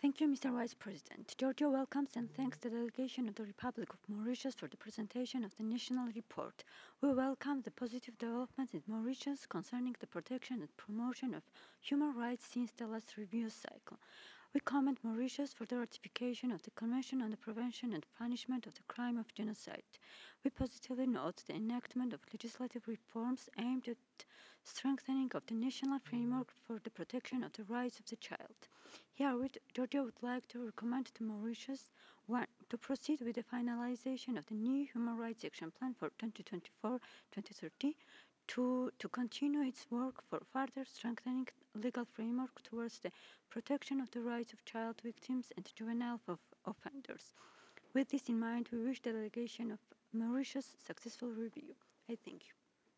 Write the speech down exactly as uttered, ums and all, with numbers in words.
Thank you, Mister Vice President. Georgia welcomes and thanks the delegation of the Republic of Mauritius for the presentation of the national report. We welcome the positive developments in Mauritius concerning the protection and promotion of human rights since the last review cycle. We commend Mauritius for the ratification of the Convention on the Prevention and Punishment of the Crime of Genocide. We positively note the enactment of legislative reforms aimed at strengthening of the national framework for the protection of the rights of the child. Herewith, Georgia would like to recommend to Mauritius one, to proceed with the finalization of the new Human Rights Action Plan for twenty twenty-four to twenty thirty, two, to continue its work for further strengthening legal framework towards the protection of the rights of child victims and juvenile of offenders. With this in mind, we wish the delegation of Mauritius successful review. I thank you.